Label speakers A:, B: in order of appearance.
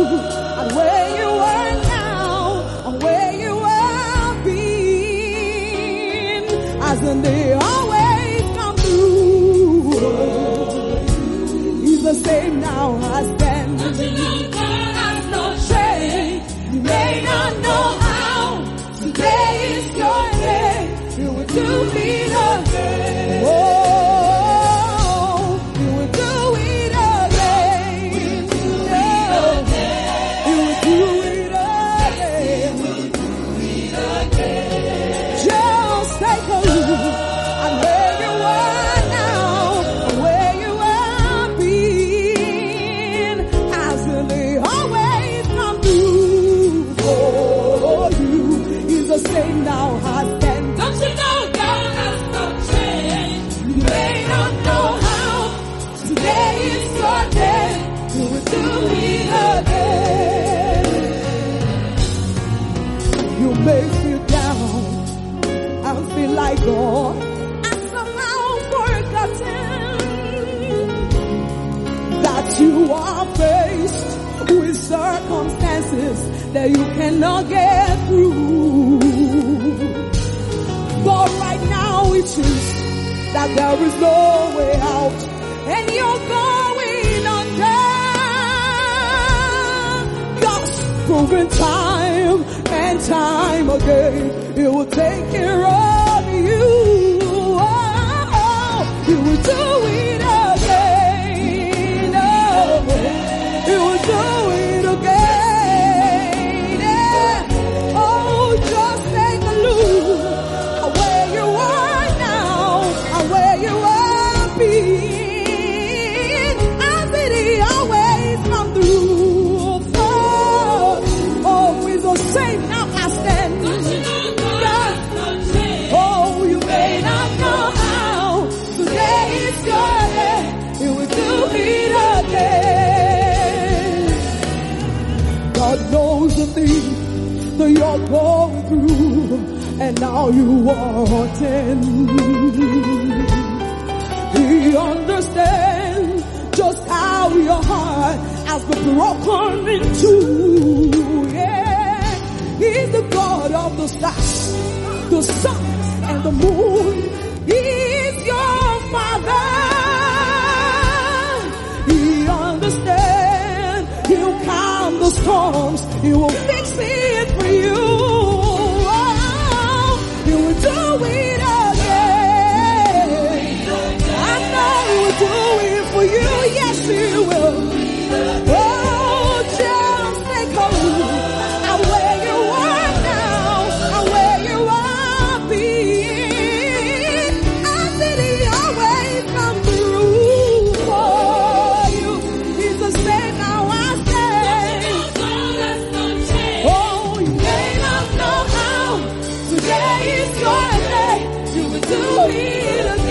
A: and where you are now, and where you have been, as in they always come through. He's the same now as then. Has no change. You may not know how. Today is your day. You will do it again. Oh, you will do it again. You will do it again. Just take a look at where you are now, and where you have been. Hasn't they always come through for you? He's the same now as then. Don't you know God has no change? You may not know how. Today is your day. You will do it again. You may feel down and feel like God and somehow forgotten that you are faced with circumstances that you cannot get through. But right now it seems that there is no way out, and you're going under. God's proven time and time again, He will take care of you. Oh, He will do it again. Oh, He will do it again. Yeah. Oh, just take a look at where you are now, and where you have been. As it always come through. Oh, He's the same now as then. Oh, you may not know how. Today is your day. He will do it again. God knows the things that you're going through, and now you are hurting. He understands just how your heart has been broken in two. Yeah, He's the God of the stars, the sun, and the moon. He is your Father. He understands. He'll calm the storms. He will fix it for you. Oh, He will do it again. I know He will do it for you. Yes, He will. Oh, just take a look at where you are now, and where you have been. And did He always come through for you? He's the same now as then. Oh, you may not know how. Today is your day. You will do it again.